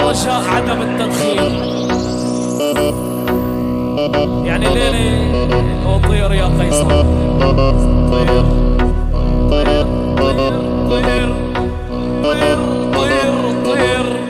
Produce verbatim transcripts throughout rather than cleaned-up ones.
رجاء عدم التدخين. يعني ليلي وطير يا قيصر، طير طير طير طير طير طير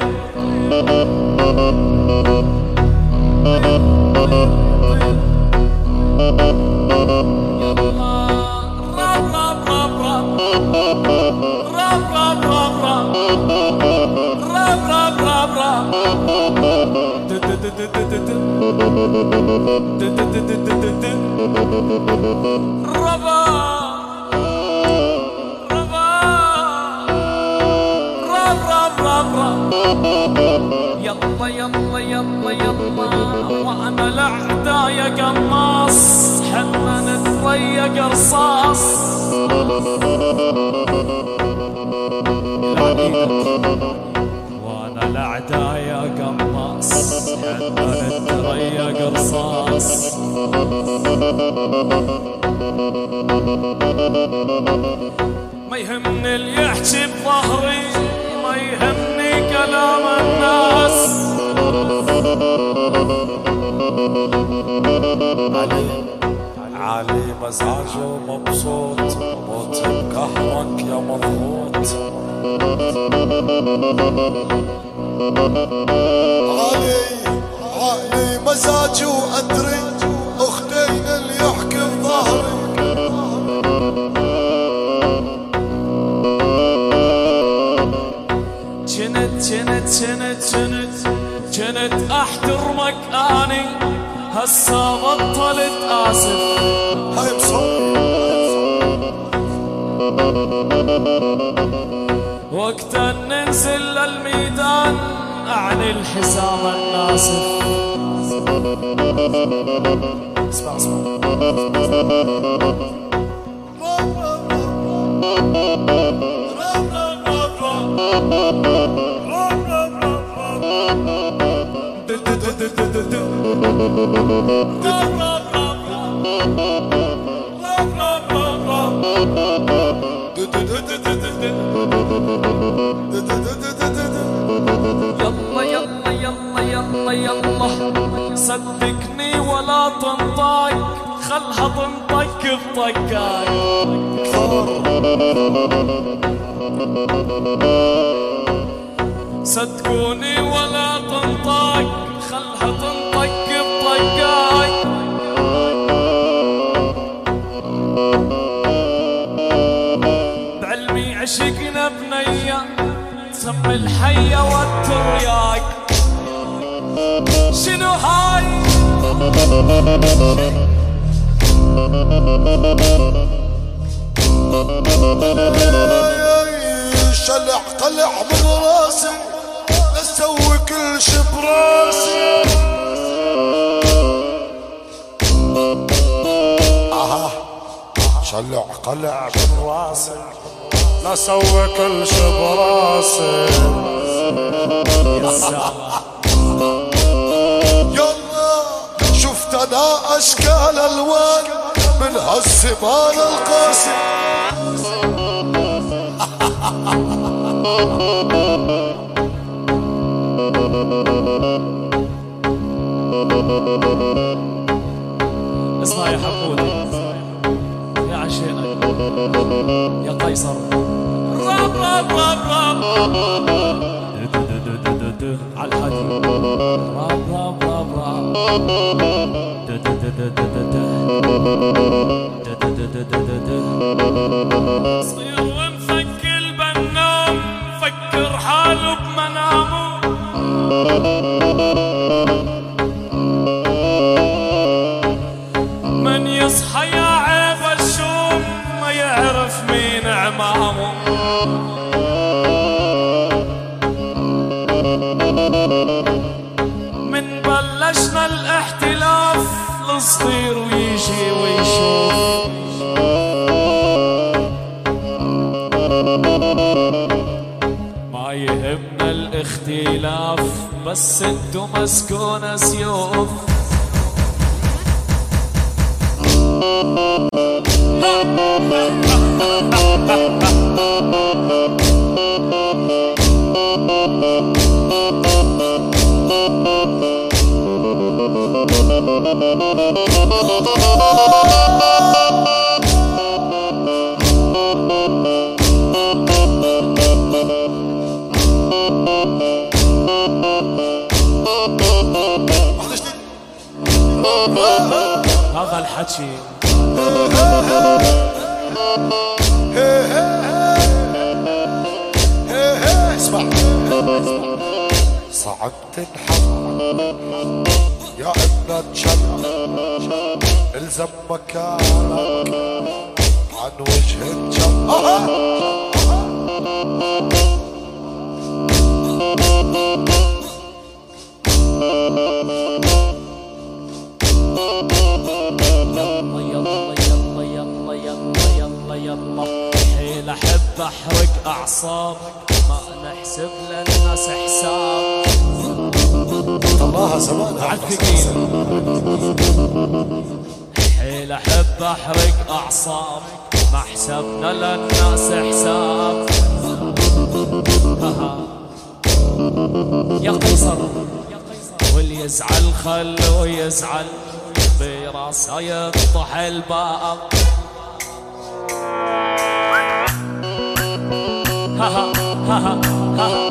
ربا ربا رب رب رب رب يلا يلا يلا يلا وانا لعدايا قماص حنا نتضيق رصاص. وانا لعدايا قماص حنا نتضيق رصاص. ما يهمني اللي يحكي بظهري، ما يهمني كلام الناس. علي علي مزاجه ومبسوط، موت بقهرك يا مضغوط. علي علي مزاجي وأدري أختين اللي يحكي بظهري. جنت جنت جنت جنت جنت احترمك اني هسا بطلت اسف. هاي بصوت وقت ان ننزل للميدان اعني الحساب الناسف. اسمع اسمع يلا يلا يلا يلا يلا صدقني ولا تنطق، خلها تنطق بطقاي. صدقوني ولا تنطق، خلها تنطق بطقاي. بعلمي عشقنا بنية تسمي الحية والترياق. شنو هاي؟ شلع طلع من راسي لسوي كل شي براسي. اها شلع قلع من راسي لسوي كل شي براسي. يلا شفت انا اشكال الوان من هالزمان القاسي. اسمع يا حمودي يا عشينك يا قيصر. راب راب راب راب على الحديد. راب راب راب راب صير ومفك البنام فكر حاله بمنامه. من يصحى يا عيب الشوم ما يعرف مين عمامه. من بلشنا الاحتلاف الصغير ويجي ويشوف. ما يهمنا الاختلاف بس انتو مسكونة سيوف. هذا الحكي اسمع صعب تنحط يا ابن الجنة الزم مكانك عن وجه الجنة. حيل احب احرق اعصابك ما نحسب للناس حساب. الله زمان عالثقيل حيل احب احرق اعصابك ما حسبنا للناس حساب. يا قيصر واللي يزعل خلوه يزعل براسه يطح الباب. ها ها ها ها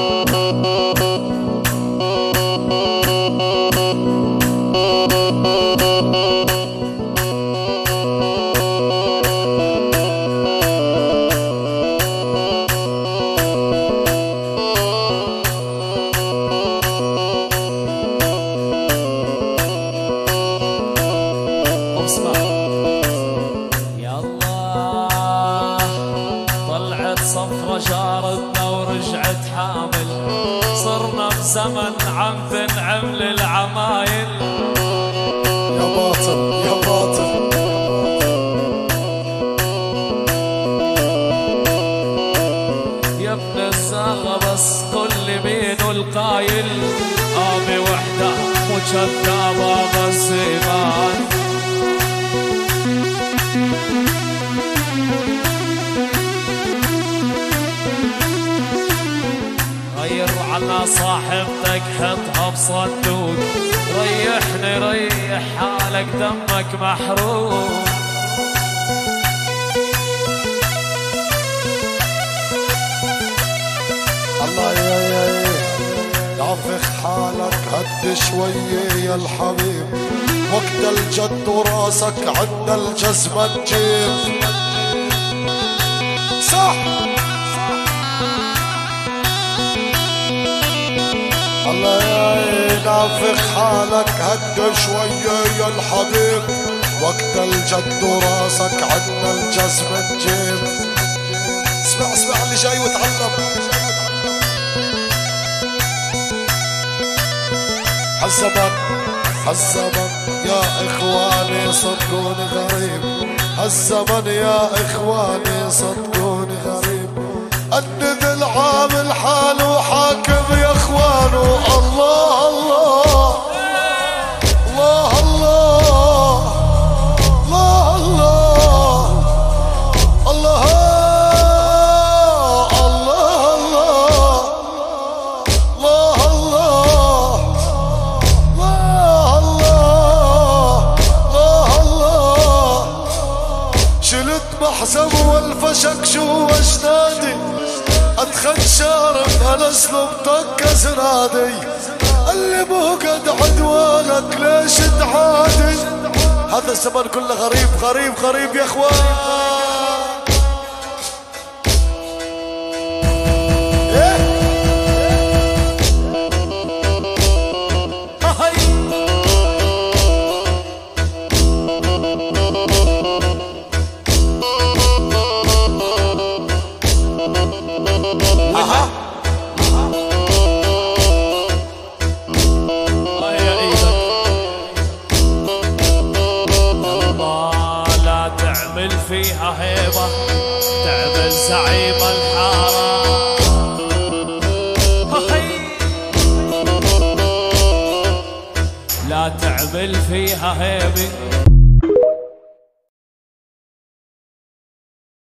صفرة جارتنا ورجعت حامل صرنا بزمن عم تنعم للعمايل. يا باطل يا باطل يا ابن الزاغة بس كل بينه القايل ابي وحده وكذابة بس ايمان. غير على صاحبتك حطها بصندوق ريحني ريح حالك دمك محروق. الله يا يا نافخ حالك هد شوية يا الحبيب وقت الجد وراسك عند الجزمة تجيب. صح الله يا نافخ حالك هد شوية يا الحبيب وقت الجد وراسك عند الجزمة تجيب. اسمع اسمع اللي جاي وتعلم. هالزمن هالزمن يا اخواني صدقوني غريب هالزمن يا اخواني صدقوني غريب. النذل عامل حاله حاكم يا اخوانه. الله الله الله الله الله الله الله محزم والفشك شو اجنادي ادخل شارف انا اسلب طق زنادي. اللي مو قد عدوانك ليش تعادي. هذا الزمن كله غريب غريب غريب يا اخوان. فيها هيبة تعمل زعيم الحارة. لا تعمل فيها هيبة